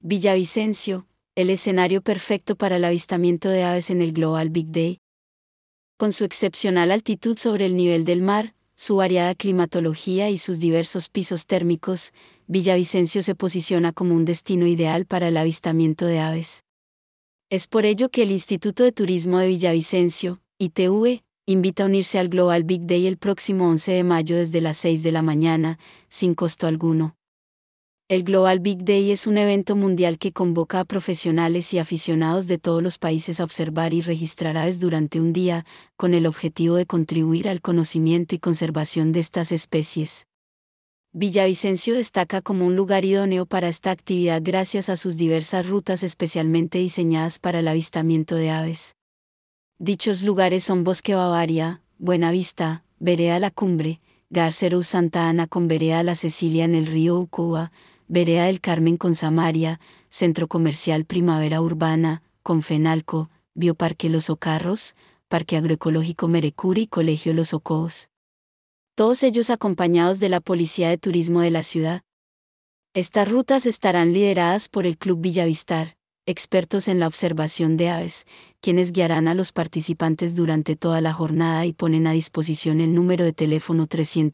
Villavicencio, el escenario perfecto para el avistamiento de aves en el Global Big Day. Con su excepcional altitud sobre el nivel del mar, su variada climatología y sus diversos pisos térmicos, Villavicencio se posiciona como un destino ideal para el avistamiento de aves. Es por ello que el Instituto de Turismo de Villavicencio, ITV, invita a unirse al Global Big Day el próximo 11 de mayo desde las 6 de la mañana, sin costo alguno. El Global Big Day es un evento mundial que convoca a profesionales y aficionados de todos los países a observar y registrar aves durante un día, con el objetivo de contribuir al conocimiento y conservación de estas especies. Villavicencio destaca como un lugar idóneo para esta actividad gracias a sus diversas rutas especialmente diseñadas para el avistamiento de aves. Dichos lugares son Bosque Bavaria, Buenavista, Vereda La Cumbre, Garcerous Santa Ana con Vereda La Cecilia en el río Ucoa, Vereda del Carmen con Samaria, Centro Comercial Primavera Urbana, con Fenalco, Bioparque Los Ocarros, Parque Agroecológico Merecuri y Colegio Los Ocós. Todos ellos acompañados de la Policía de Turismo de la ciudad. Estas rutas estarán lideradas por el Club Villavistar, expertos en la observación de aves, quienes guiarán a los participantes durante toda la jornada y ponen a disposición el número de teléfono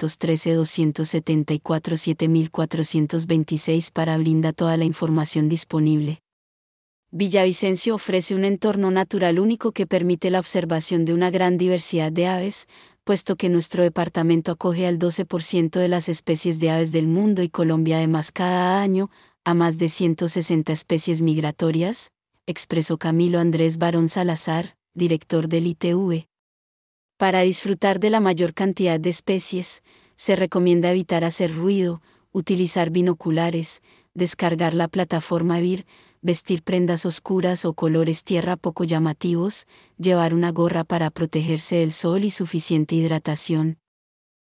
313-274-7426 para brindar toda la información disponible. Villavicencio ofrece un entorno natural único que permite la observación de una gran diversidad de aves, puesto que nuestro departamento acoge al 12% de las especies de aves del mundo y Colombia además cada año, a más de 160 especies migratorias, expresó Camilo Andrés Barón Salazar, director del ITV. Para disfrutar de la mayor cantidad de especies, se recomienda evitar hacer ruido, utilizar binoculares, descargar la plataforma EVIR, vestir prendas oscuras o colores tierra poco llamativos, llevar una gorra para protegerse del sol y suficiente hidratación,